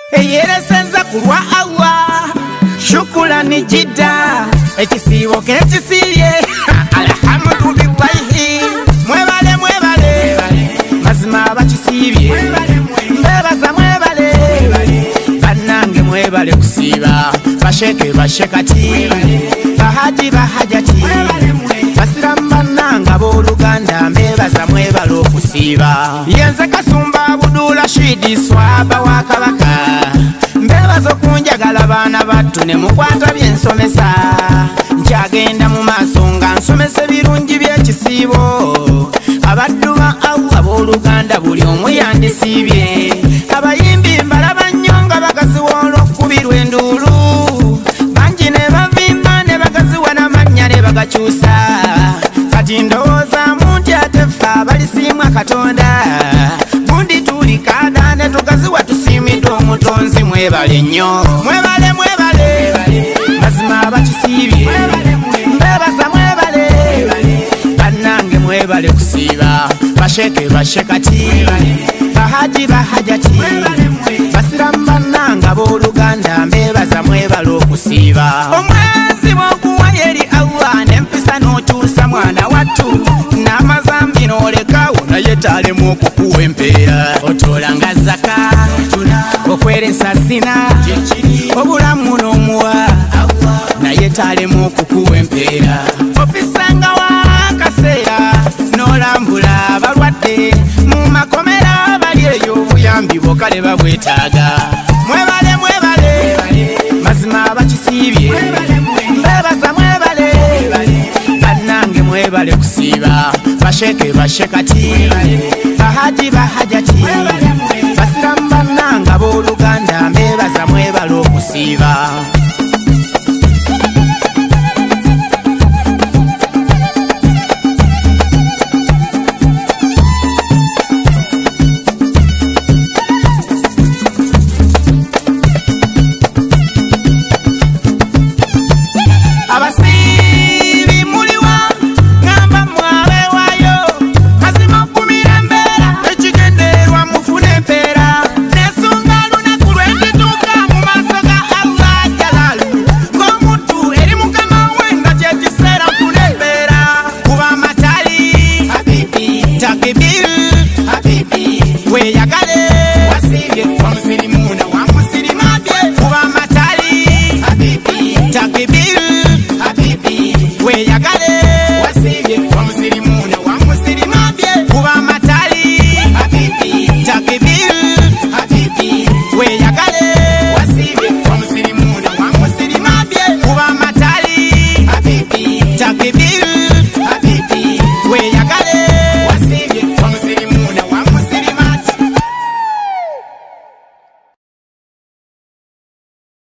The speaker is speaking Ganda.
eyeresenza kulwa Allah shukrani jidda ekisibo kekisirye alhamdulillahi mwebale mazima bakisibye mbebaza mwebale banange mwebale kusiba basheke bashekati bahaji bahajati basiramu bannanga b'oluganda mbebaza mwebale okusiba yenze Kasumba Abdul Rashid swaba wa Kabaka mbebaza okunjagala baana battu ne mukwata byensomesa nkyagenda mu maaso nga nsomesa ebirungi by'ekisiibo abaddu ba Allah b'oluganda buli omu yandisibye abayimbi mbalaba nnyo nga bagaziwa olw'okkubirwa enduulu bangi ne bavimba ne bagaziwa n'amannya ne bagakyusa kati ndowoozamu nti ate ffe abalisiimwa Katonda gundi tuli kaada ne tugaziwa tusiimiddwe omutonzi mwebale nnyo mwebale mazima bakisiibye mbebaza mwebale bannange mwebale kusiiba basheke bashekati bahaji bahajati basiramu bannanga b'oluganda mbebaza mwebale okusiiba omwezi bw'okuwa eri Allah n'empisa n'okyusa mwana wattu n'amazambi n'olekawo naye talemu okukuwa empeera otolanga zaka okweresa sina obulamu n'omuwa naye talemu okukuwa empeera ofisanga wakaseera n'olambula abalwadde mu makomera bali eyo obuyambi bwokale babwetaaga mwebale mazima bakisiibye mbebaza mwebale bannange mwebale kusiiba basheke bashekati bahaji bahajati basiramu bannanga b'oluganda mbebaza mwebale okusiiba